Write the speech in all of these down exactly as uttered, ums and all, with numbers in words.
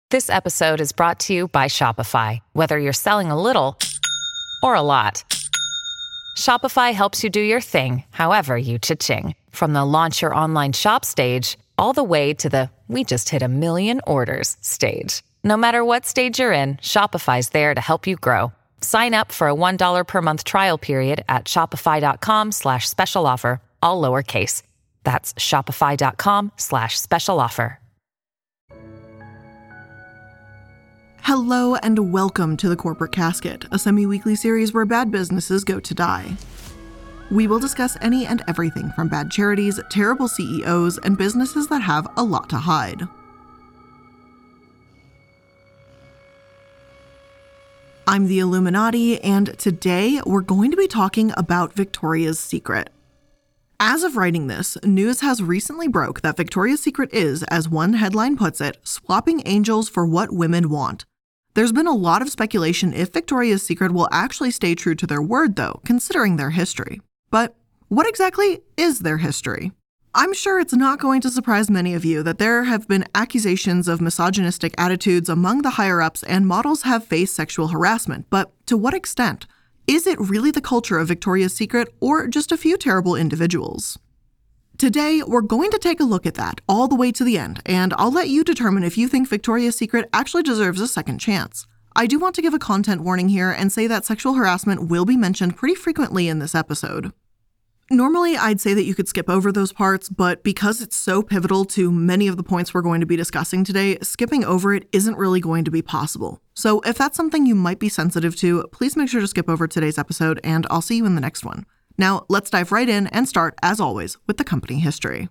This episode is brought to you by Shopify. Whether you're selling a little or a lot, Shopify helps you do your thing, however you cha-ching. From the launch your online shop stage, all the way to the we just hit a million orders stage. No matter what stage you're in, Shopify's there to help you grow. Sign up for a one dollar per month trial period at shopify.com slash special offer, all lowercase. That's shopify.com slash special offer. Hello and welcome to The Corporate Casket, a semi-weekly series where bad businesses go to die. We will discuss any and everything from bad charities, terrible C E Os, and businesses that have a lot to hide. I'm the Illuminati, and today we're going to be talking about Victoria's Secret. As of writing this, news has recently broke that Victoria's Secret is, as one headline puts it, swapping angels for what women want. There's been a lot of speculation if Victoria's Secret will actually stay true to their word, though, considering their history. But what exactly is their history? I'm sure it's not going to surprise many of you that there have been accusations of misogynistic attitudes among the higher-ups and models have faced sexual harassment, but to what extent? Is it really the culture of Victoria's Secret or just a few terrible individuals? Today, we're going to take a look at that all the way to the end, and I'll let you determine if you think Victoria's Secret actually deserves a second chance. I do want to give a content warning here and say that sexual harassment will be mentioned pretty frequently in this episode. Normally, I'd say that you could skip over those parts, but because it's so pivotal to many of the points we're going to be discussing today, skipping over it isn't really going to be possible. So if that's something you might be sensitive to, please make sure to skip over today's episode, and I'll see you in the next one. Now, let's dive right in and start, as always, with the company history.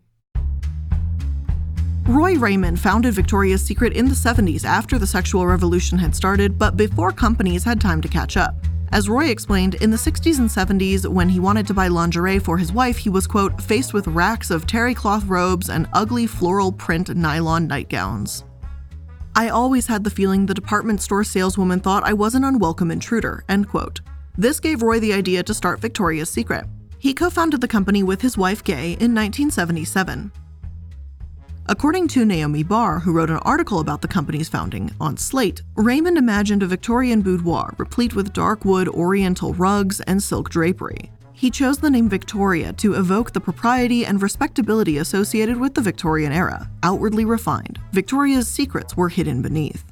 Roy Raymond founded Victoria's Secret in the seventies after the sexual revolution had started, but before companies had time to catch up. As Roy explained, in the sixties and seventies, when he wanted to buy lingerie for his wife, he was, quote, faced with racks of terry cloth robes and ugly floral print nylon nightgowns. I always had the feeling the department store saleswoman thought I was an unwelcome intruder, end quote. This gave Roy the idea to start Victoria's Secret. He co-founded the company with his wife Gay in nineteen seventy-seven. According to Naomi Barr, who wrote an article about the company's founding on Slate, Raymond imagined a Victorian boudoir replete with dark wood oriental rugs and silk drapery. He chose the name Victoria to evoke the propriety and respectability associated with the Victorian era, outwardly refined. Victoria's secrets were hidden beneath.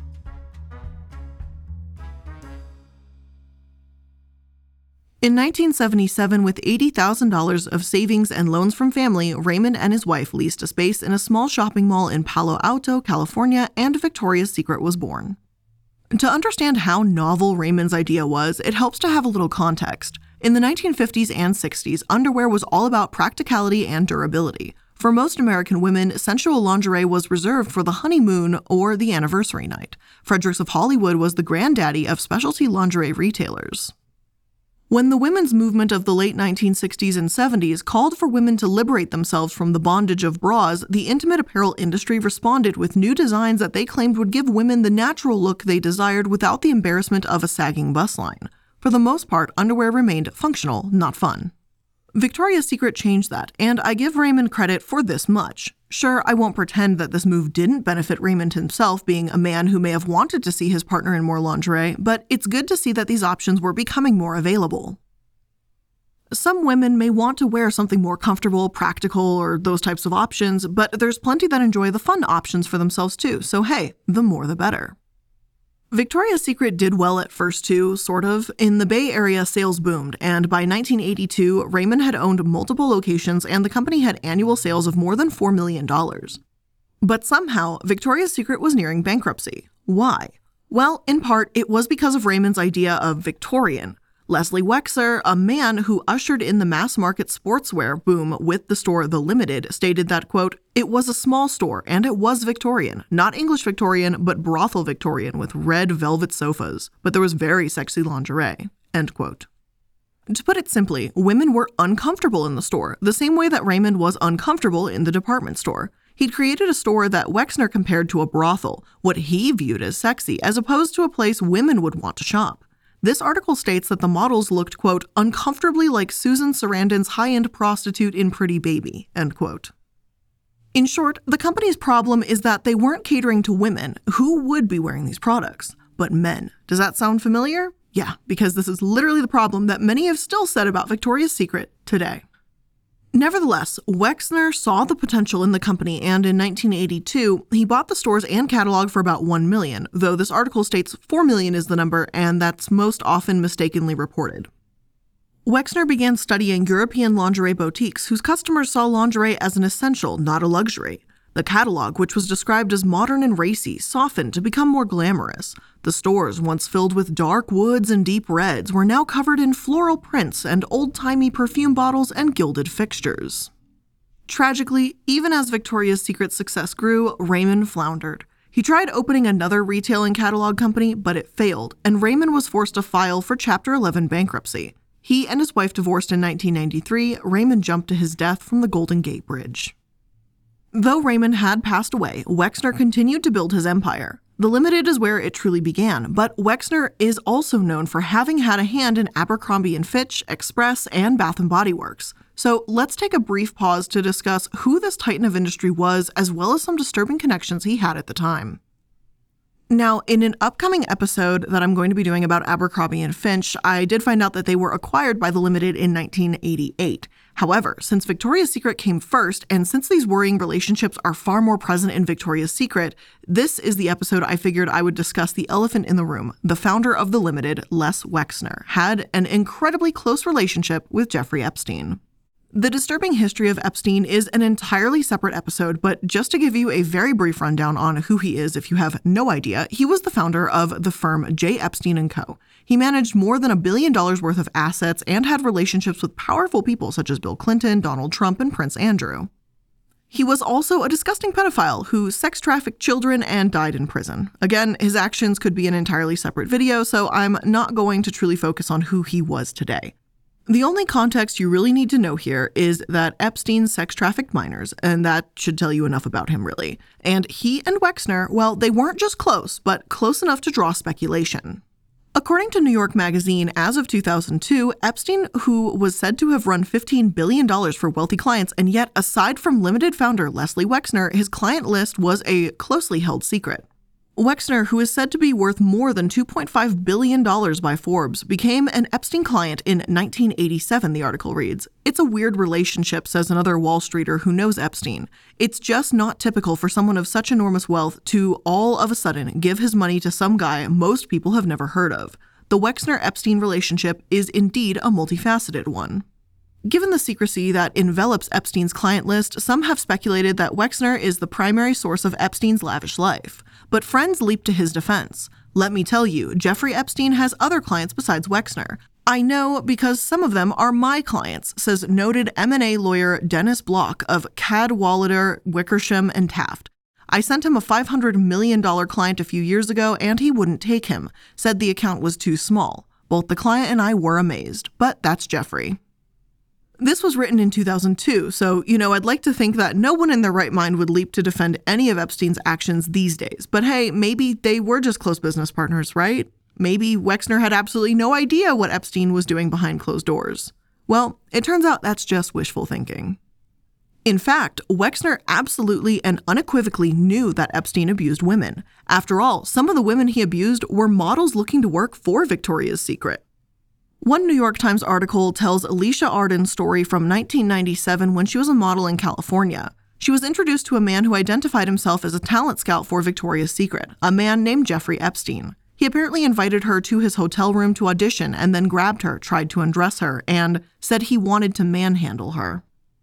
In nineteen seventy-seven, with eighty thousand dollars of savings and loans from family, Raymond and his wife leased a space in a small shopping mall in Palo Alto, California, and Victoria's Secret was born. To understand how novel Raymond's idea was, it helps to have a little context. In the nineteen fifties and sixties, underwear was all about practicality and durability. For most American women, sensual lingerie was reserved for the honeymoon or the anniversary night. Fredericks of Hollywood was the granddaddy of specialty lingerie retailers. When the women's movement of the late nineteen sixties and seventies called for women to liberate themselves from the bondage of bras, the intimate apparel industry responded with new designs that they claimed would give women the natural look they desired without the embarrassment of a sagging bust line. For the most part, underwear remained functional, not fun. Victoria's Secret changed that, and I give Raymond credit for this much. Sure, I won't pretend that this move didn't benefit Raymond himself, being a man who may have wanted to see his partner in more lingerie, but it's good to see that these options were becoming more available. Some women may want to wear something more comfortable, practical, or those types of options, but there's plenty that enjoy the fun options for themselves too, so hey, the more the better. Victoria's Secret did well at first too, sort of. In the Bay Area, sales boomed, and by nineteen eighty-two, Raymond had owned multiple locations and the company had annual sales of more than four million dollars. But somehow, Victoria's Secret was nearing bankruptcy. Why? Well, in part, it was because of Raymond's idea of Victorian. Leslie Wexner, a man who ushered in the mass-market sportswear boom with the store The Limited, stated that, quote, "It was a small store, and it was Victorian. Not English Victorian, but brothel Victorian with red velvet sofas. But there was very sexy lingerie," end quote. To put it simply, women were uncomfortable in the store, the same way that Raymond was uncomfortable in the department store. He'd created a store that Wexner compared to a brothel, what he viewed as sexy, as opposed to a place women would want to shop. This article states that the models looked, quote, "uncomfortably like Susan Sarandon's high-end prostitute in Pretty Baby," end quote. In short, the company's problem is that they weren't catering to women who would be wearing these products, but men. Does that sound familiar? Yeah, because this is literally the problem that many have still said about Victoria's Secret today. Nevertheless, Wexner saw the potential in the company, and in nineteen eighty-two, he bought the stores and catalog for about one million dollars, though this article states four million dollars is the number, and that's most often mistakenly reported. Wexner began studying European lingerie boutiques whose customers saw lingerie as an essential, not a luxury. The catalog, which was described as modern and racy, softened to become more glamorous. The stores, once filled with dark woods and deep reds, were now covered in floral prints and old-timey perfume bottles and gilded fixtures. Tragically, even as Victoria's Secret's success grew, Raymond floundered. He tried opening another retail and catalog company, but it failed, and Raymond was forced to file for Chapter eleven bankruptcy. He and his wife divorced in nineteen ninety-three. Raymond jumped to his death from the Golden Gate Bridge. Though Raymond had passed away, Wexner continued to build his empire. The Limited is where it truly began, but Wexner is also known for having had a hand in Abercrombie and Fitch, Express, and Bath and Body Works. So let's take a brief pause to discuss who this titan of industry was, as well as some disturbing connections he had at the time. Now, in an upcoming episode that I'm going to be doing about Abercrombie and Fitch, I did find out that they were acquired by the Limited in nineteen eighty-eight. However, since Victoria's Secret came first, and since these worrying relationships are far more present in Victoria's Secret, this is the episode I figured I would discuss the elephant in the room. The founder of the Limited, Les Wexner, had an incredibly close relationship with Jeffrey Epstein. The disturbing history of Epstein is an entirely separate episode, but just to give you a very brief rundown on who he is if you have no idea, he was the founder of the firm J. Epstein and Co. He managed more than a billion dollars worth of assets and had relationships with powerful people such as Bill Clinton, Donald Trump, and Prince Andrew. He was also a disgusting pedophile who sex-trafficked children and died in prison. Again, his actions could be an entirely separate video, so I'm not going to truly focus on who he was today. The only context you really need to know here is that Epstein sex-trafficked minors, and that should tell you enough about him, really. And he and Wexner, well, they weren't just close, but close enough to draw speculation. According to New York Magazine, as of two thousand two, Epstein, who was said to have run fifteen billion dollars for wealthy clients, and yet, aside from Limited founder Leslie Wexner, his client list was a closely held secret. Wexner, who is said to be worth more than two point five billion dollars by Forbes, became an Epstein client in nineteen eighty-seven, the article reads. It's a weird relationship, says another Wall Streeter who knows Epstein. It's just not typical for someone of such enormous wealth to, all of a sudden, give his money to some guy most people have never heard of. The Wexner-Epstein relationship is indeed a multifaceted one. Given the secrecy that envelops Epstein's client list, some have speculated that Wexner is the primary source of Epstein's lavish life. But friends leap to his defense. Let me tell you, Jeffrey Epstein has other clients besides Wexner. I know because some of them are my clients, says noted M and A lawyer Dennis Block of Cadwalader, Wickersham, and Taft. I sent him a five hundred million dollars client a few years ago and he wouldn't take him, said the account was too small. Both the client and I were amazed, but that's Jeffrey. This was written in two thousand two, so, you know, I'd like to think that no one in their right mind would leap to defend any of Epstein's actions these days. But hey, maybe they were just close business partners, right? Maybe Wexner had absolutely no idea what Epstein was doing behind closed doors. Well, it turns out that's just wishful thinking. In fact, Wexner absolutely and unequivocally knew that Epstein abused women. After all, some of the women he abused were models looking to work for Victoria's Secret. One New York Times article tells Alicia Arden's story from nineteen ninety-seven when she was a model in California. She was introduced to a man who identified himself as a talent scout for Victoria's Secret, a man named Jeffrey Epstein. He apparently invited her to his hotel room to audition and then grabbed her, tried to undress her, and said he wanted to manhandle her.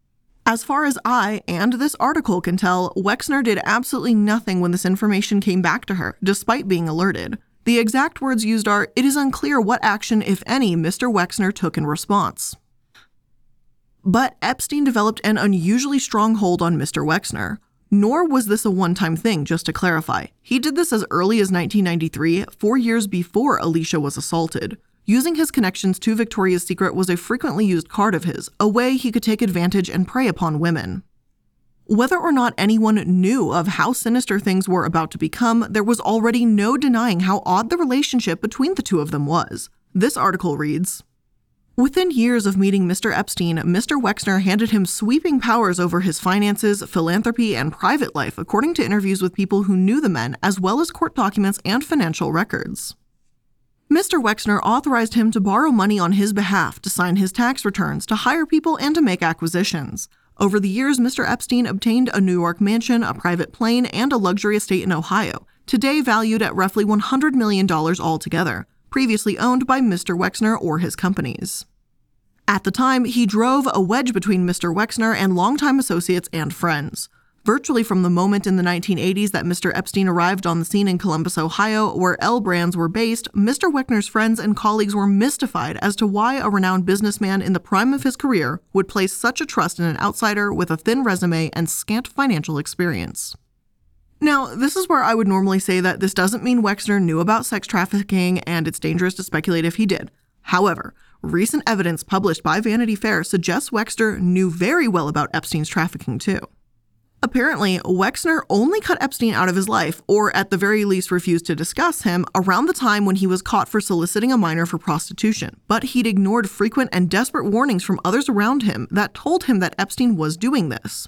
As far as I and this article can tell, Wexner did absolutely nothing when this information came back to her, despite being alerted. The exact words used are, "It is unclear what action, if any, Mister Wexner took in response." But Epstein developed an unusually strong hold on Mister Wexner. Nor was this a one-time thing, just to clarify. He did this as early as nineteen ninety-three, four years before Alicia was assaulted. Using his connections to Victoria's Secret was a frequently used card of his, a way he could take advantage and prey upon women. Whether or not anyone knew of how sinister things were about to become, there was already no denying how odd the relationship between the two of them was. This article reads, Within years of meeting Mister Epstein, Mister Wexner handed him sweeping powers over his finances, philanthropy, and private life, according to interviews with people who knew the men, as well as court documents and financial records. Mister Wexner authorized him to borrow money on his behalf, to sign his tax returns, to hire people, and to make acquisitions. Over the years, Mister Epstein obtained a New York mansion, a private plane, and a luxury estate in Ohio, today valued at roughly one hundred million dollars altogether, previously owned by Mister Wexner or his companies. At the time, he drove a wedge between Mister Wexner and longtime associates and friends. Virtually from the moment in the nineteen eighties that Mister Epstein arrived on the scene in Columbus, Ohio, where L Brands were based, Mister Wexner's friends and colleagues were mystified as to why a renowned businessman in the prime of his career would place such a trust in an outsider with a thin resume and scant financial experience. Now, this is where I would normally say that this doesn't mean Wexner knew about sex trafficking, and it's dangerous to speculate if he did. However, recent evidence published by Vanity Fair suggests Wexner knew very well about Epstein's trafficking too. Apparently, Wexner only cut Epstein out of his life, or at the very least refused to discuss him, around the time when he was caught for soliciting a minor for prostitution, but he'd ignored frequent and desperate warnings from others around him that told him that Epstein was doing this.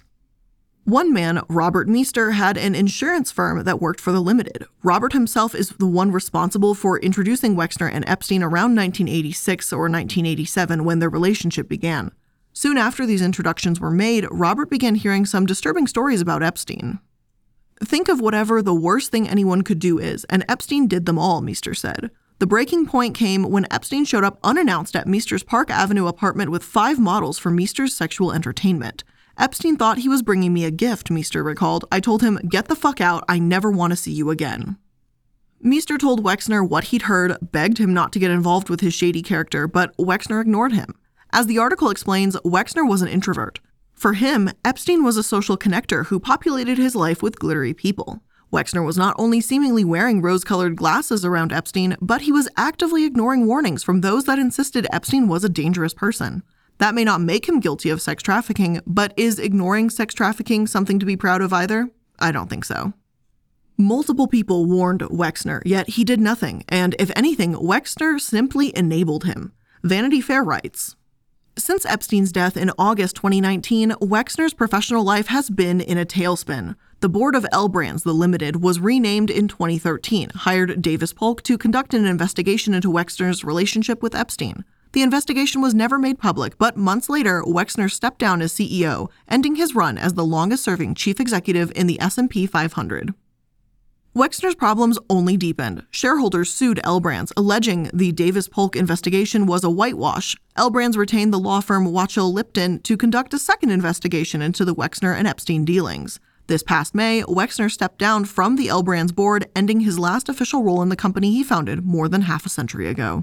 One man, Robert Meester, had an insurance firm that worked for the Limited. Robert himself is the one responsible for introducing Wexner and Epstein around nineteen eighty-six or nineteen eighty-seven when their relationship began. Soon after these introductions were made, Robert began hearing some disturbing stories about Epstein. Think of whatever the worst thing anyone could do is, and Epstein did them all, Meester said. The breaking point came when Epstein showed up unannounced at Meester's Park Avenue apartment with five models for Meester's sexual entertainment. Epstein thought he was bringing me a gift, Meester recalled. I told him, "Get the fuck out, I never want to see you again." Meester told Wexner what he'd heard, begged him not to get involved with his shady character, but Wexner ignored him. As the article explains, Wexner was an introvert. For him, Epstein was a social connector who populated his life with glittery people. Wexner was not only seemingly wearing rose-colored glasses around Epstein, but he was actively ignoring warnings from those that insisted Epstein was a dangerous person. That may not make him guilty of sex trafficking, but is ignoring sex trafficking something to be proud of either? I don't think so. Multiple people warned Wexner, yet he did nothing, and if anything, Wexner simply enabled him. Vanity Fair writes, "Since Epstein's death in August twenty nineteen, Wexner's professional life has been in a tailspin. The board of L Brands, the Limited, was renamed in twenty thirteen, hired Davis Polk to conduct an investigation into Wexner's relationship with Epstein. The investigation was never made public, but months later, Wexner stepped down as C E O, ending his run as the longest-serving chief executive in the S and P five hundred. Wexner's problems only deepened. Shareholders sued L Brands, alleging the Davis Polk investigation was a whitewash. L Brands retained the law firm Watchell Lipton to conduct a second investigation into the Wexner and Epstein dealings. This past May, Wexner stepped down from the L Brands board, ending his last official role in the company he founded more than half a century ago.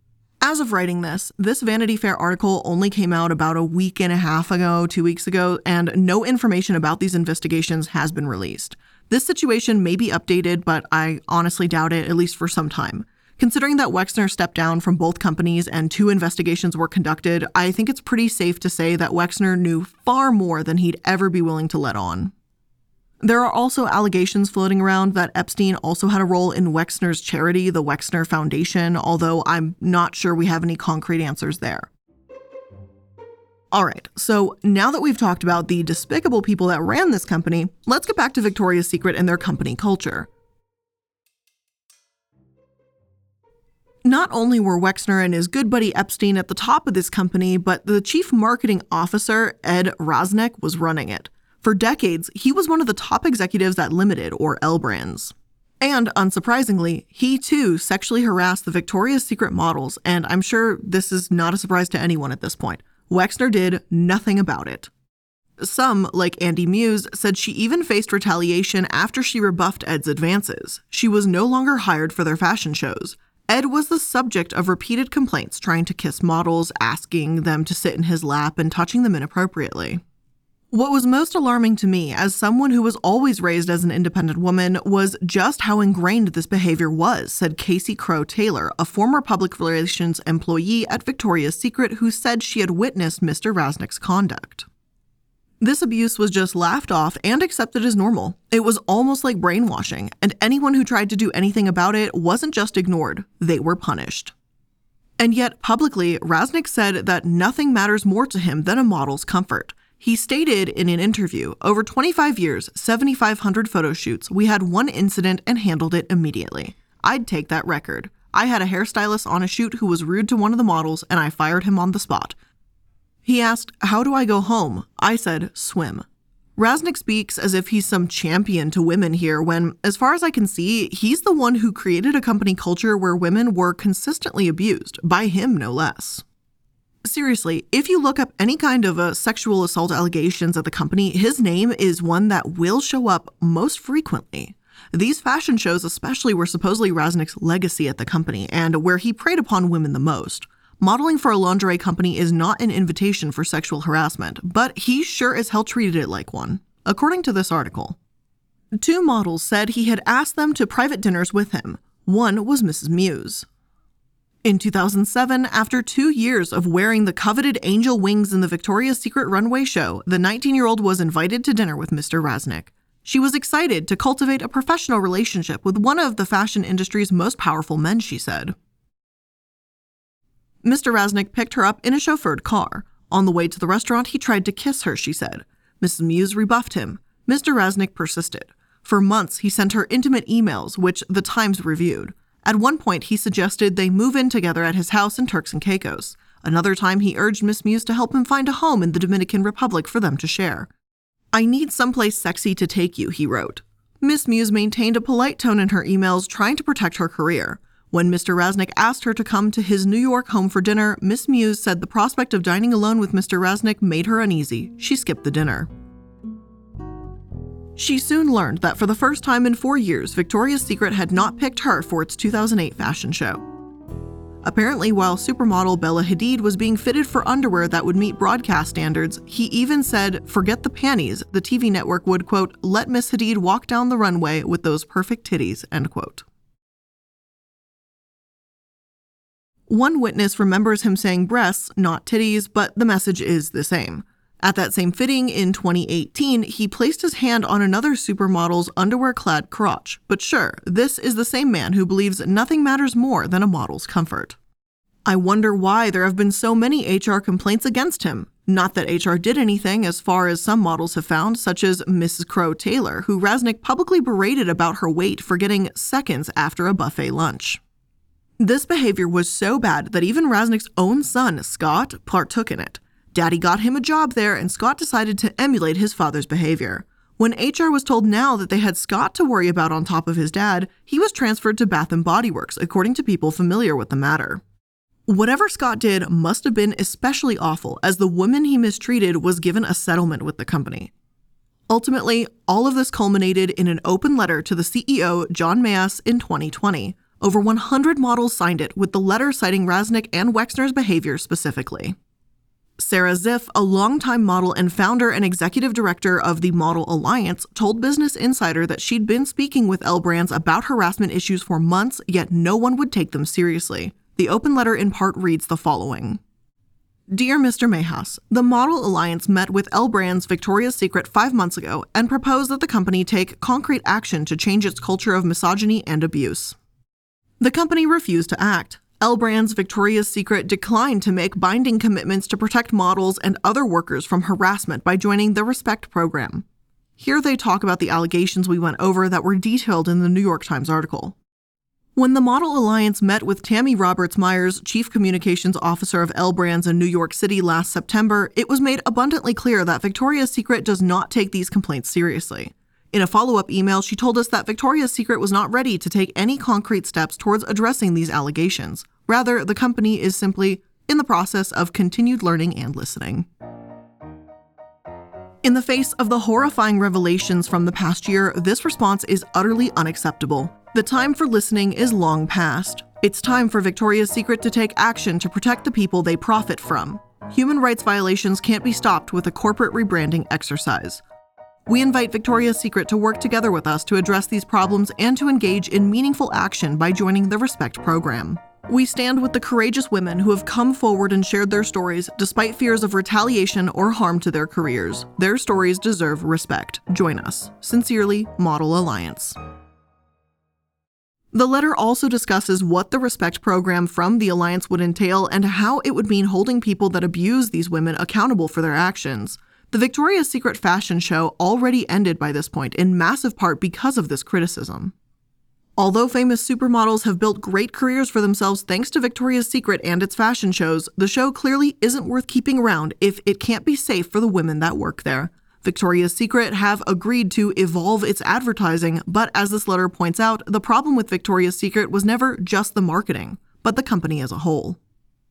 As of writing this, this Vanity Fair article only came out about a week and a half ago, two weeks ago, and no information about these investigations has been released. This situation may be updated, but I honestly doubt it, at least for some time. Considering that Wexner stepped down from both companies and two investigations were conducted, I think it's pretty safe to say that Wexner knew far more than he'd ever be willing to let on. There are also allegations floating around that Epstein also had a role in Wexner's charity, the Wexner Foundation, although I'm not sure we have any concrete answers there. All right, so now that we've talked about the despicable people that ran this company, let's get back to Victoria's Secret and their company culture. Not only were Wexner and his good buddy Epstein at the top of this company, but the chief marketing officer, Ed Rasnick, was running it. For decades, he was one of the top executives at Limited, or L Brands. And, unsurprisingly, he too sexually harassed the Victoria's Secret models, and I'm sure this is not a surprise to anyone at this point. Wexner did nothing about it. Some, like Andy Muse, said she even faced retaliation after she rebuffed Ed's advances. She was no longer hired for their fashion shows. Ed was the subject of repeated complaints, trying to kiss models, asking them to sit in his lap, and touching them inappropriately. What was most alarming to me, as someone who was always raised as an independent woman, was just how ingrained this behavior was, said Casey Crow Taylor, a former public relations employee at Victoria's Secret who said she had witnessed Mister Rasnick's conduct. This abuse was just laughed off and accepted as normal. It was almost like brainwashing, and anyone who tried to do anything about it wasn't just ignored, they were punished. And yet, publicly, Raznick said that nothing matters more to him than a model's comfort. He stated in an interview, over twenty-five years, seventy-five hundred photo shoots, we had one incident and handled it immediately. I'd take that record. I had a hairstylist on a shoot who was rude to one of the models and I fired him on the spot. He asked, how do I go home? I said, swim. Raznick speaks as if he's some champion to women here when, as far as I can see, he's the one who created a company culture where women were consistently abused, by him no less. Seriously, if you look up any kind of uh, sexual assault allegations at the company, his name is one that will show up most frequently. These fashion shows especially were supposedly Raznick's legacy at the company and where he preyed upon women the most. Modeling for a lingerie company is not an invitation for sexual harassment, but he sure as hell treated it like one, according to this article. Two models said he had asked them to private dinners with him. One was Missus Muse. In two thousand seven, after two years of wearing the coveted angel wings in the Victoria's Secret runway show, the nineteen-year-old was invited to dinner with Mister Raznick. She was excited to cultivate a professional relationship with one of the fashion industry's most powerful men, she said. Mister Raznick picked her up in a chauffeured car. On the way to the restaurant, he tried to kiss her, she said. Missus Muse rebuffed him. Mister Raznick persisted. For months, he sent her intimate emails, which the Times reviewed. At one point, he suggested they move in together at his house in Turks and Caicos. Another time, he urged Miss Muse to help him find a home in the Dominican Republic for them to share. I need someplace sexy to take you, he wrote. Miss Muse maintained a polite tone in her emails, trying to protect her career. When Mister Raznick asked her to come to his New York home for dinner, Miss Muse said the prospect of dining alone with Mister Raznick made her uneasy. She skipped the dinner. She soon learned that for the first time in four years, Victoria's Secret had not picked her for its two thousand eight fashion show. Apparently, while supermodel Bella Hadid was being fitted for underwear that would meet broadcast standards, he even said, forget the panties, the T V network would, quote, let Miss Hadid walk down the runway with those perfect titties, end quote. One witness remembers him saying breasts, not titties, but the message is the same. At that same fitting in twenty eighteen, he placed his hand on another supermodel's underwear-clad crotch. But sure, this is the same man who believes nothing matters more than a model's comfort. I wonder why there have been so many H R complaints against him. Not that H R did anything, as far as some models have found, such as Missus Crow Taylor, who Raznick publicly berated about her weight for getting seconds after a buffet lunch. This behavior was so bad that even Raznick's own son, Scott, partook in it. Daddy got him a job there, and Scott decided to emulate his father's behavior. When H R was told now that they had Scott to worry about on top of his dad, he was transferred to Bath and Body Works, according to people familiar with the matter. Whatever Scott did must have been especially awful, as the woman he mistreated was given a settlement with the company. Ultimately, all of this culminated in an open letter to the C E O, John Mayas, in twenty twenty. Over one hundred models signed it, with the letter citing Raznick and Wexner's behavior specifically. Sarah Ziff, a longtime model and founder and executive director of the Model Alliance, told Business Insider that she'd been speaking with L Brands about harassment issues for months, yet no one would take them seriously. The open letter in part reads the following. Dear Mister Mayhaus, the Model Alliance met with L Brands Victoria's Secret five months ago and proposed that the company take concrete action to change its culture of misogyny and abuse. The company refused to act. L Brands Victoria's Secret declined to make binding commitments to protect models and other workers from harassment by joining the Respect program. Here they talk about the allegations we went over that were detailed in the New York Times article. When the Model Alliance met with Tammy Roberts-Myers, Chief Communications Officer of L Brands in New York City last September, it was made abundantly clear that Victoria's Secret does not take these complaints seriously. In a follow-up email, she told us that Victoria's Secret was not ready to take any concrete steps towards addressing these allegations. Rather, the company is simply in the process of continued learning and listening. In the face of the horrifying revelations from the past year, this response is utterly unacceptable. The time for listening is long past. It's time for Victoria's Secret to take action to protect the people they profit from. Human rights violations can't be stopped with a corporate rebranding exercise. We invite Victoria's Secret to work together with us to address these problems and to engage in meaningful action by joining the Respect program. We stand with the courageous women who have come forward and shared their stories despite fears of retaliation or harm to their careers. Their stories deserve respect. Join us. Sincerely, Model Alliance. The letter also discusses what the Respect program from the Alliance would entail and how it would mean holding people that abuse these women accountable for their actions. The Victoria's Secret fashion show already ended by this point, in massive part because of this criticism. Although famous supermodels have built great careers for themselves thanks to Victoria's Secret and its fashion shows, the show clearly isn't worth keeping around if it can't be safe for the women that work there. Victoria's Secret have agreed to evolve its advertising, but as this letter points out, the problem with Victoria's Secret was never just the marketing, but the company as a whole.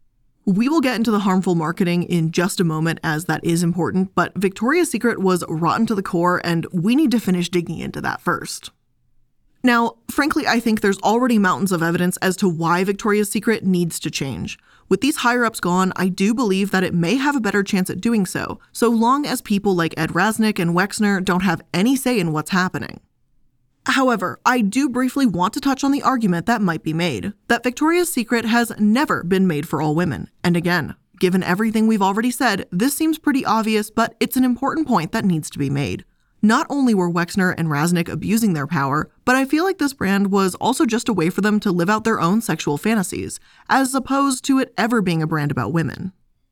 We will get into the harmful marketing in just a moment, as that is important, but Victoria's Secret was rotten to the core, and we need to finish digging into that first. Now, frankly, I think there's already mountains of evidence as to why Victoria's Secret needs to change. With these higher-ups gone, I do believe that it may have a better chance at doing so, so long as people like Ed Rasnick and Wexner don't have any say in what's happening. However, I do briefly want to touch on the argument that might be made, that Victoria's Secret has never been made for all women. And again, given everything we've already said, this seems pretty obvious, but it's an important point that needs to be made. Not only were Wexner and Rasnick abusing their power, but I feel like this brand was also just a way for them to live out their own sexual fantasies, as opposed to it ever being a brand about women.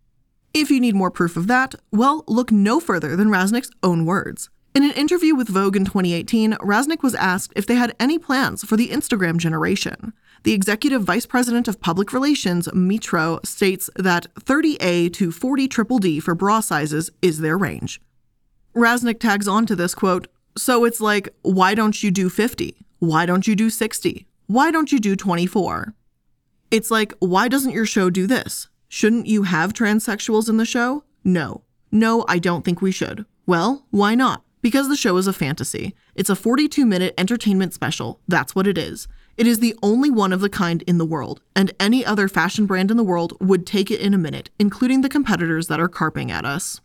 If you need more proof of that, well, look no further than Rasnick's own words. In an interview with Vogue in twenty eighteen, Rasnick was asked if they had any plans for the Instagram generation. The executive vice president of public relations, Mitro, states that thirty A to forty triple D for bra sizes is their range. Rasnick tags on to this, quote, "So it's like, why don't you do fifty? Why don't you do sixty? Why don't you do twenty-four? It's like, why doesn't your show do this? Shouldn't you have transsexuals in the show? No. No, I don't think we should. Well, why not? Because the show is a fantasy. It's a forty-two minute entertainment special. That's what it is. It is the only one of the kind in the world, and any other fashion brand in the world would take it in a minute, including the competitors that are carping at us.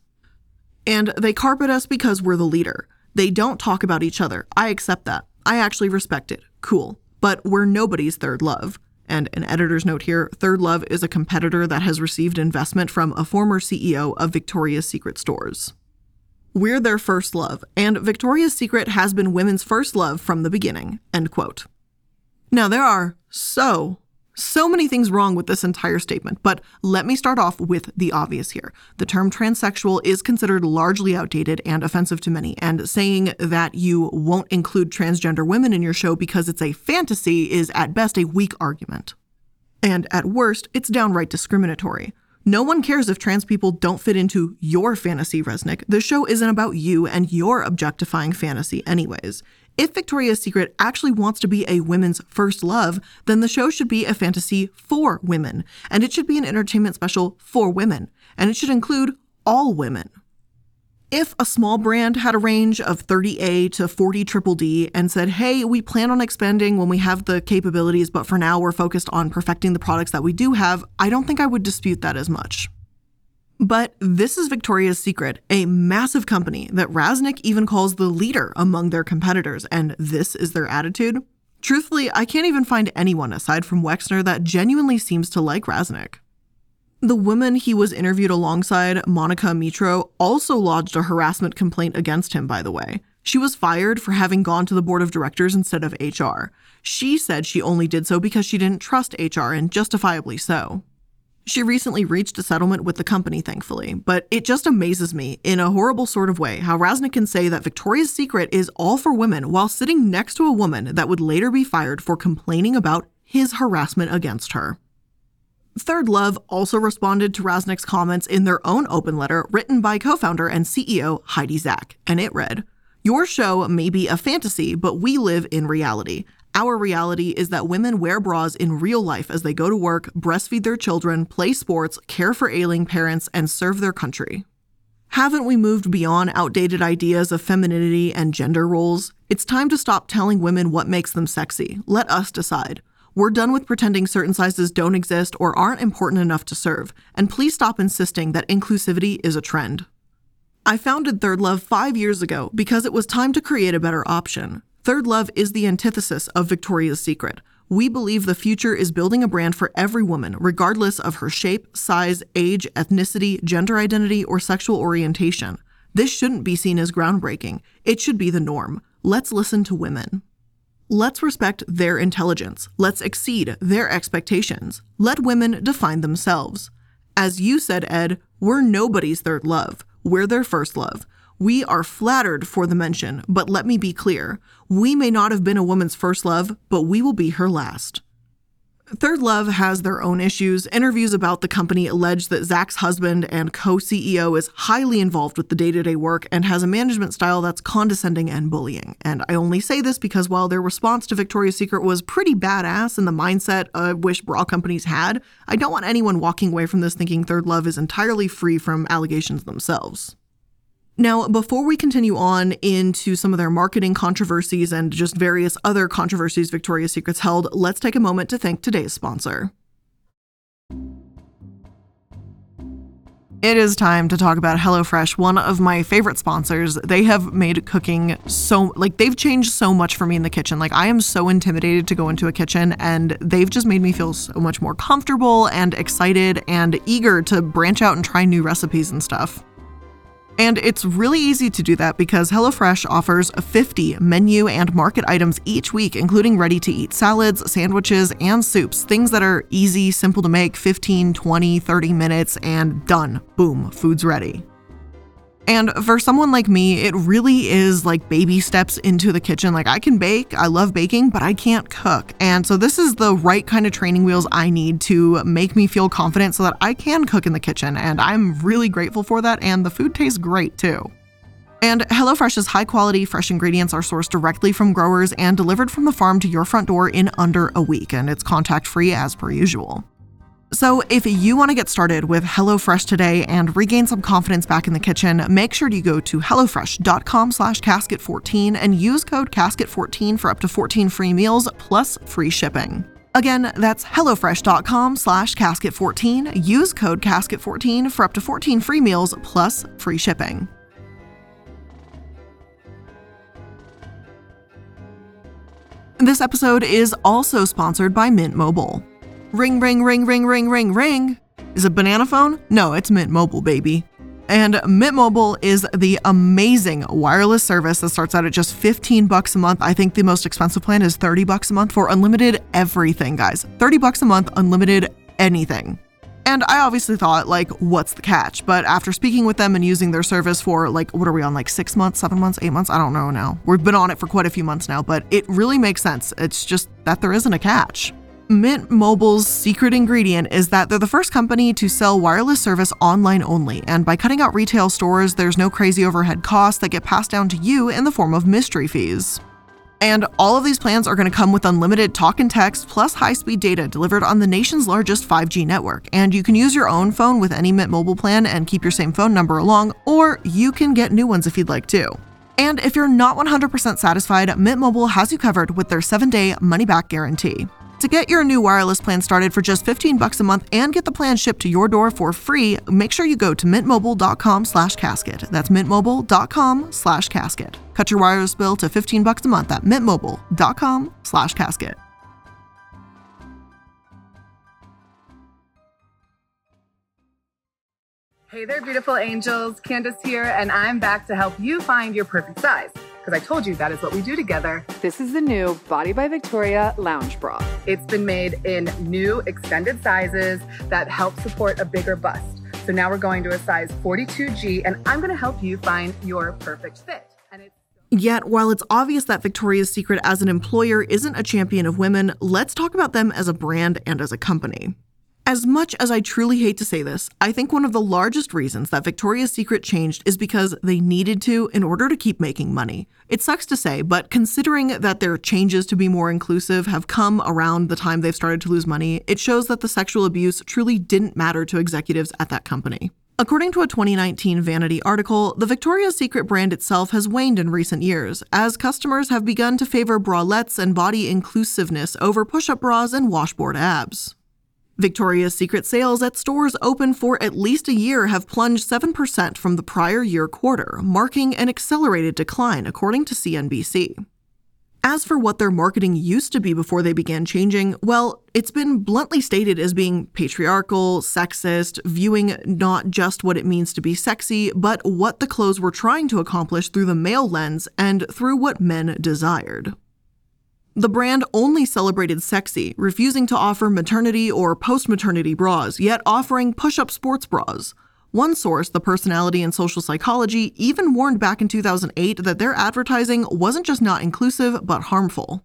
And they carp at us because we're the leader. They don't talk about each other. I accept that. I actually respect it. Cool. But we're nobody's third love." And an editor's note here, Third Love is a competitor that has received investment from a former C E O of Victoria's Secret stores. We're their first love, and Victoria's Secret has been women's first love from the beginning, end quote. Now, there are so, so many things wrong with this entire statement, but let me start off with the obvious here. The term transsexual is considered largely outdated and offensive to many, and saying that you won't include transgender women in your show because it's a fantasy is at best a weak argument. And at worst, it's downright discriminatory. No one cares if trans people don't fit into your fantasy, Resnick. The show isn't about you and your objectifying fantasy anyways. If Victoria's Secret actually wants to be a women's first love, then the show should be a fantasy for women, and it should be an entertainment special for women, and it should include all women. If a small brand had a range of thirty A to forty triple D and said, hey, we plan on expanding when we have the capabilities, but for now we're focused on perfecting the products that we do have, I don't think I would dispute that as much. But this is Victoria's Secret, a massive company that Rasnick even calls the leader among their competitors, and this is their attitude? Truthfully, I can't even find anyone aside from Wexner that genuinely seems to like Rasnick. The woman he was interviewed alongside, Monica Mitro, also lodged a harassment complaint against him, by the way. She was fired for having gone to the board of directors instead of H R. She said she only did so because she didn't trust H R, and justifiably so. She recently reached a settlement with the company, thankfully, but it just amazes me, in a horrible sort of way, how Rasnick can say that Victoria's Secret is all for women while sitting next to a woman that would later be fired for complaining about his harassment against her. Third Love also responded to Rasnick's comments in their own open letter written by co-founder and C E O Heidi Zak, and it read, "Your show may be a fantasy, but we live in reality. Our reality is that women wear bras in real life as they go to work, breastfeed their children, play sports, care for ailing parents, and serve their country. Haven't we moved beyond outdated ideas of femininity and gender roles? It's time to stop telling women what makes them sexy. Let us decide. We're done with pretending certain sizes don't exist or aren't important enough to serve, and please stop insisting that inclusivity is a trend." I founded Third Love five years ago because it was time to create a better option. Third Love is the antithesis of Victoria's Secret. We believe the future is building a brand for every woman, regardless of her shape, size, age, ethnicity, gender identity, or sexual orientation. This shouldn't be seen as groundbreaking. It should be the norm. Let's listen to women. Let's respect their intelligence. Let's exceed their expectations. Let women define themselves. As you said, Ed, we're nobody's third love. We're their first love. We are flattered for the mention, but let me be clear. We may not have been a woman's first love, but we will be her last. Third Love has their own issues. Interviews about the company allege that Zach's husband and co-C E O is highly involved with the day-to-day work and has a management style that's condescending and bullying. And I only say this because while their response to Victoria's Secret was pretty badass in the mindset I wish bra companies had, I don't want anyone walking away from this thinking Third Love is entirely free from allegations themselves. Now, before we continue on into some of their marketing controversies and just various other controversies Victoria's Secret's held, let's take a moment to thank today's sponsor. It is time to talk about HelloFresh, one of my favorite sponsors. They have made cooking so, like, they've changed so much for me in the kitchen. Like, I am so intimidated to go into a kitchen, and they've just made me feel so much more comfortable and excited and eager to branch out and try new recipes and stuff. And it's really easy to do that because HelloFresh offers fifty menu and market items each week, including ready-to-eat salads, sandwiches, and soups, things that are easy, simple to make, fifteen, twenty, thirty minutes, and done. Boom, food's ready. And for someone like me, it really is like baby steps into the kitchen. Like, I can bake, I love baking, but I can't cook. And so this is the right kind of training wheels I need to make me feel confident so that I can cook in the kitchen. And I'm really grateful for that. And the food tastes great too. And HelloFresh's high quality, fresh ingredients are sourced directly from growers and delivered from the farm to your front door in under a week. And it's contact free as per usual. So if you want to get started with HelloFresh today and regain some confidence back in the kitchen, make sure you go to HelloFresh.com slash casket14 and use code casket fourteen for up to fourteen free meals plus free shipping. Again, that's HelloFresh.com slash casket fourteen. Use code casket fourteen for up to fourteen free meals plus free shipping. This episode is also sponsored by Mint Mobile. Ring, ring, ring, ring, ring, ring, ring. Is it banana phone? No, it's Mint Mobile, baby. And Mint Mobile is the amazing wireless service that starts out at just fifteen bucks a month. I think the most expensive plan is thirty bucks a month for unlimited everything, guys. thirty bucks a month, unlimited anything. And I obviously thought, like, what's the catch? But after speaking with them and using their service for, like, what are we on, like six months, seven months, eight months? I don't know now. We've been on it for quite a few months now, but it really makes sense. It's just that there isn't a catch. Mint Mobile's secret ingredient is that they're the first company to sell wireless service online only, and by cutting out retail stores, there's no crazy overhead costs that get passed down to you in the form of mystery fees. And all of these plans are going to come with unlimited talk and text plus high-speed data delivered on the nation's largest five G network, and you can use your own phone with any Mint Mobile plan and keep your same phone number along, or you can get new ones if you'd like to. And if you're not one hundred percent satisfied, Mint Mobile has you covered with their seven-day money-back guarantee. To get your new wireless plan started for just fifteen bucks a month and get the plan shipped to your door for free, make sure you go to mintmobile.com slash casket. That's mintmobile.com slash casket. Cut your wireless bill to fifteen bucks a month at mintmobile.com slash casket. Hey there, beautiful angels. Candace here, and I'm back to help you find your perfect size, because I told you that is what we do together. This is the new Body by Victoria lounge bra. It's been made in new extended sizes that help support a bigger bust. So now we're going to a size forty-two G, and I'm going to help you find your perfect fit. And it's Yet, while it's obvious that Victoria's Secret as an employer isn't a champion of women, let's talk about them as a brand and as a company. As much as I truly hate to say this, I think one of the largest reasons that Victoria's Secret changed is because they needed to in order to keep making money. It sucks to say, but considering that their changes to be more inclusive have come around the time they've started to lose money, it shows that the sexual abuse truly didn't matter to executives at that company. According to a twenty nineteen Vanity article, the Victoria's Secret brand itself has waned in recent years, as customers have begun to favor bralettes and body inclusiveness over push-up bras and washboard abs. Victoria's Secret sales at stores open for at least a year have plunged seven percent from the prior year quarter, marking an accelerated decline, according to C N B C. As for what their marketing used to be before they began changing, well, it's been bluntly stated as being patriarchal, sexist, viewing not just what it means to be sexy, but what the clothes were trying to accomplish through the male lens and through what men desired. The brand only celebrated sexy, refusing to offer maternity or post-maternity bras, yet offering push-up sports bras. One source, The Personality and Social Psychology, even warned back in two thousand eight that their advertising wasn't just not inclusive, but harmful.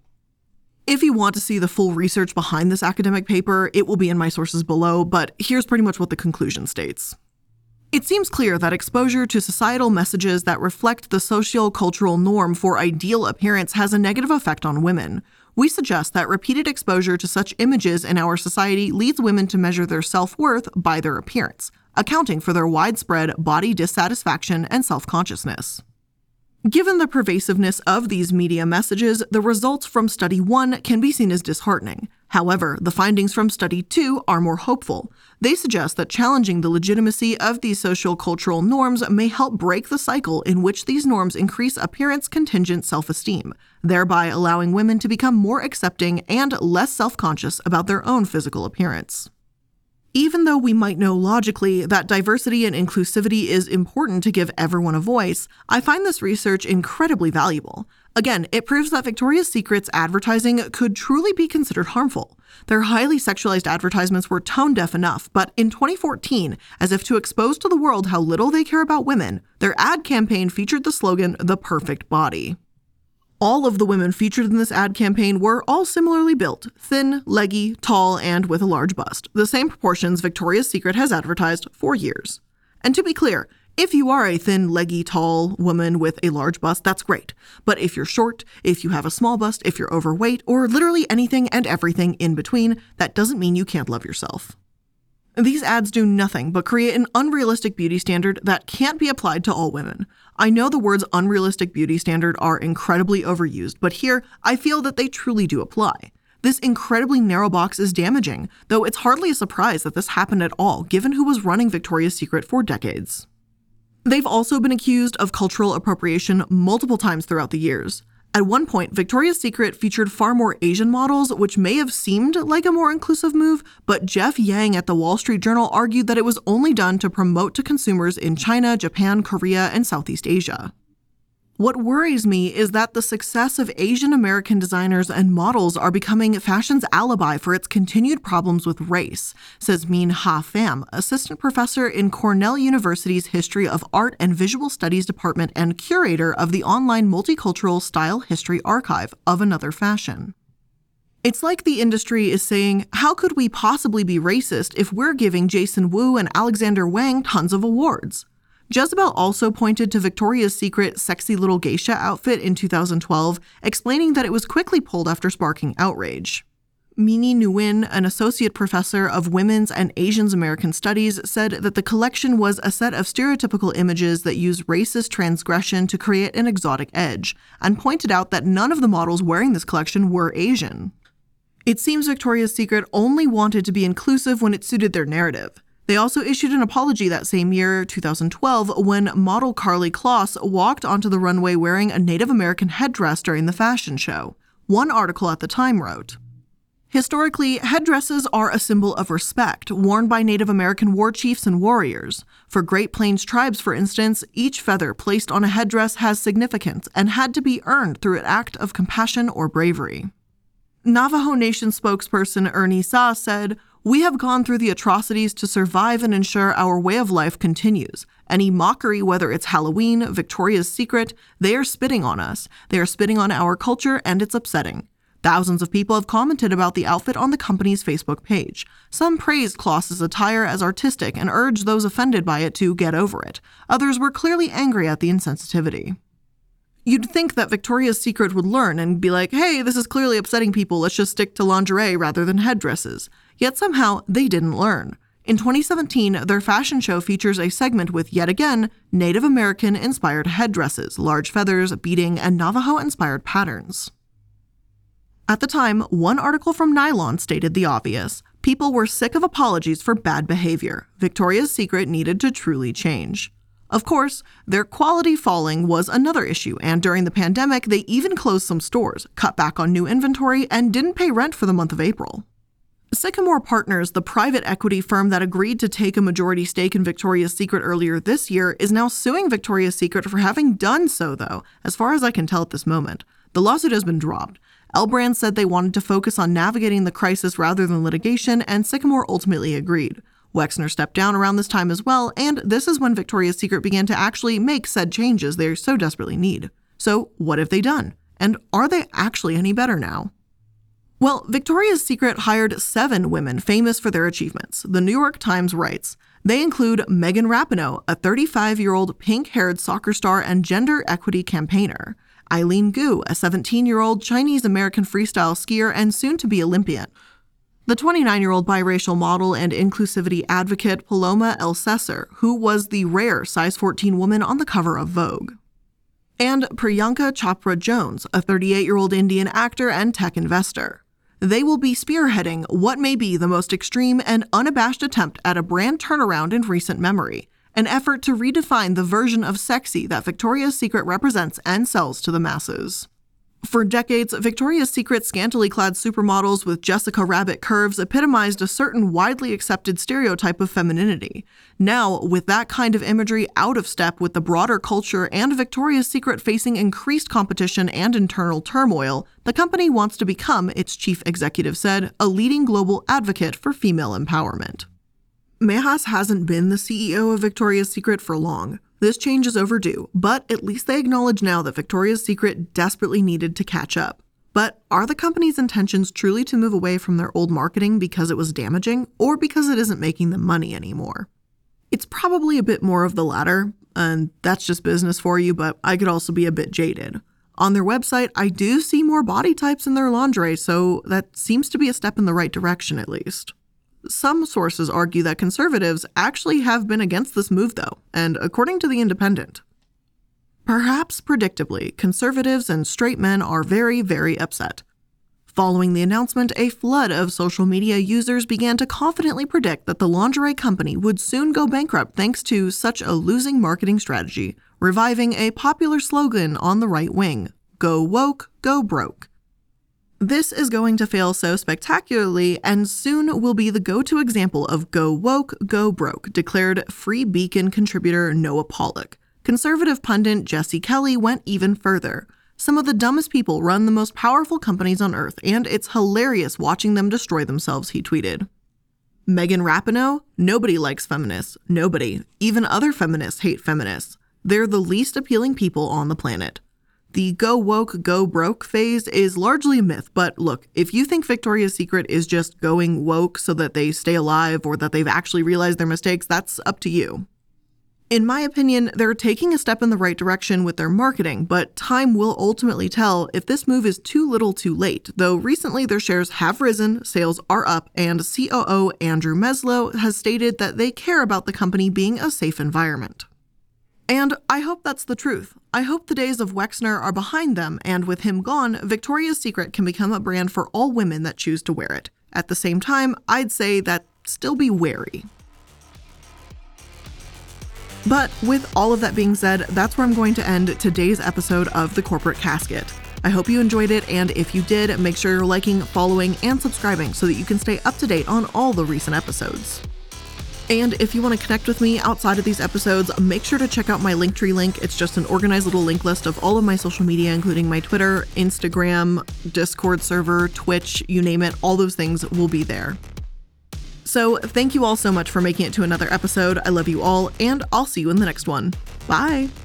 If you want to see the full research behind this academic paper, it will be in my sources below, but here's pretty much what the conclusion states. It seems clear that exposure to societal messages that reflect the socio-cultural norm for ideal appearance has a negative effect on women. We suggest that repeated exposure to such images in our society leads women to measure their self-worth by their appearance, accounting for their widespread body dissatisfaction and self-consciousness. Given the pervasiveness of these media messages, the results from Study one can be seen as disheartening. However, the findings from Study two are more hopeful. They suggest that challenging the legitimacy of these social-cultural norms may help break the cycle in which these norms increase appearance-contingent self-esteem, thereby allowing women to become more accepting and less self-conscious about their own physical appearance. Even though we might know logically that diversity and inclusivity is important to give everyone a voice, I find this research incredibly valuable. Again, it proves that Victoria's Secret's advertising could truly be considered harmful. Their highly sexualized advertisements were tone-deaf enough, but in twenty fourteen, as if to expose to the world how little they care about women, their ad campaign featured the slogan, "The Perfect Body." All of the women featured in this ad campaign were all similarly built, thin, leggy, tall, and with a large bust, the same proportions Victoria's Secret has advertised for years. And to be clear, if you are a thin, leggy, tall woman with a large bust, that's great. But if you're short, if you have a small bust, if you're overweight, or literally anything and everything in between, that doesn't mean you can't love yourself. These ads do nothing but create an unrealistic beauty standard that can't be applied to all women. I know the words unrealistic beauty standard are incredibly overused, but here I feel that they truly do apply. This incredibly narrow box is damaging, though it's hardly a surprise that this happened at all, given who was running Victoria's Secret for decades. They've also been accused of cultural appropriation multiple times throughout the years. At one point, Victoria's Secret featured far more Asian models, which may have seemed like a more inclusive move, but Jeff Yang at the Wall Street Journal argued that it was only done to promote to consumers in China, Japan, Korea, and Southeast Asia. What worries me is that the success of Asian American designers and models are becoming fashion's alibi for its continued problems with race, says Min Ha Pham, assistant professor in Cornell University's History of Art and Visual Studies Department and curator of the online multicultural style history archive of Another Fashion. It's like the industry is saying, how could we possibly be racist if we're giving Jason Wu and Alexander Wang tons of awards? Jezebel also pointed to Victoria's Secret sexy little geisha outfit in two thousand twelve, explaining that it was quickly pulled after sparking outrage. Mini Nguyen, an associate professor of women's and Asian American studies, said that the collection was a set of stereotypical images that use racist transgression to create an exotic edge, and pointed out that none of the models wearing this collection were Asian. It seems Victoria's Secret only wanted to be inclusive when it suited their narrative. They also issued an apology that same year, two thousand twelve, when model Karlie Kloss walked onto the runway wearing a Native American headdress during the fashion show. One article at the time wrote, "Historically, headdresses are a symbol of respect, worn by Native American war chiefs and warriors. For Great Plains tribes, for instance, each feather placed on a headdress has significance and had to be earned through an act of compassion or bravery." Navajo Nation spokesperson Ernie Sa said, "We have gone through the atrocities to survive and ensure our way of life continues. Any mockery, whether it's Halloween, Victoria's Secret, they are spitting on us. They are spitting on our culture, and it's upsetting." Thousands of people have commented about the outfit on the company's Facebook page. Some praised Kloss's attire as artistic and urged those offended by it to get over it. Others were clearly angry at the insensitivity. You'd think that Victoria's Secret would learn and be like, hey, this is clearly upsetting people, let's just stick to lingerie rather than headdresses. Yet somehow, they didn't learn. In twenty seventeen, their fashion show features a segment with, yet again, Native American-inspired headdresses, large feathers, beading, and Navajo-inspired patterns. At the time, one article from Nylon stated the obvious. People were sick of apologies for bad behavior. Victoria's Secret needed to truly change. Of course, their quality falling was another issue, and during the pandemic, they even closed some stores, cut back on new inventory, and didn't pay rent for the month of April. Sycamore Partners, the private equity firm that agreed to take a majority stake in Victoria's Secret earlier this year, is now suing Victoria's Secret for having done so, though, as far as I can tell at this moment. The lawsuit has been dropped. L Brands said they wanted to focus on navigating the crisis rather than litigation, and Sycamore ultimately agreed. Wexner stepped down around this time as well, and this is when Victoria's Secret began to actually make said changes they so desperately need. So what have they done? And are they actually any better now? Well, Victoria's Secret hired seven women famous for their achievements, the New York Times writes. They include Megan Rapinoe, a thirty-five-year-old pink-haired soccer star and gender equity campaigner, Eileen Gu, a seventeen-year-old Chinese-American freestyle skier and soon-to-be Olympian, the twenty-nine-year-old biracial model and inclusivity advocate Paloma Elsesser, who was the rare size fourteen woman on the cover of Vogue, and Priyanka Chopra Jones, a thirty-eight-year-old Indian actor and tech investor. They will be spearheading what may be the most extreme and unabashed attempt at a brand turnaround in recent memory, an effort to redefine the version of sexy that Victoria's Secret represents and sells to the masses. For decades, Victoria's Secret scantily clad supermodels with Jessica Rabbit curves epitomized a certain widely accepted stereotype of femininity. Now, with that kind of imagery out of step with the broader culture and Victoria's Secret facing increased competition and internal turmoil, the company wants to become, its chief executive said, a leading global advocate for female empowerment. Mehas hasn't been the C E O of Victoria's Secret for long. This change is overdue, but at least they acknowledge now that Victoria's Secret desperately needed to catch up. But are the company's intentions truly to move away from their old marketing because it was damaging, or because it isn't making them money anymore? It's probably a bit more of the latter, and that's just business for you, but I could also be a bit jaded. On their website, I do see more body types in their lingerie, so that seems to be a step in the right direction at least. Some sources argue that conservatives actually have been against this move, though, and according to The Independent, perhaps predictably, conservatives and straight men are very, very upset. Following the announcement, a flood of social media users began to confidently predict that the lingerie company would soon go bankrupt thanks to such a losing marketing strategy, reviving a popular slogan on the right wing, "Go woke, go broke." This is going to fail so spectacularly and soon will be the go-to example of go woke, go broke, declared Free Beacon contributor Noah Pollock. Conservative pundit Jesse Kelly went even further. Some of the dumbest people run the most powerful companies on earth, and it's hilarious watching them destroy themselves, he tweeted. Megan Rapinoe? Nobody likes feminists. Nobody. Even other feminists hate feminists. They're the least appealing people on the planet. The go woke, go broke phase is largely a myth, but look, if you think Victoria's Secret is just going woke so that they stay alive or that they've actually realized their mistakes, that's up to you. In my opinion, they're taking a step in the right direction with their marketing, but time will ultimately tell if this move is too little too late, though recently their shares have risen, sales are up, and C O O Andrew Meslow has stated that they care about the company being a safe environment. And I hope that's the truth. I hope the days of Wexner are behind them, and with him gone, Victoria's Secret can become a brand for all women that choose to wear it. At the same time, I'd say that still be wary. But with all of that being said, that's where I'm going to end today's episode of The Corporate Casket. I hope you enjoyed it, and if you did, make sure you're liking, following, and subscribing so that you can stay up to date on all the recent episodes. And if you want to connect with me outside of these episodes, make sure to check out my Linktree link. It's just an organized little link list of all of my social media, including my Twitter, Instagram, Discord server, Twitch, you name it, all those things will be there. So thank you all so much for making it to another episode. I love you all, and I'll see you in the next one. Bye!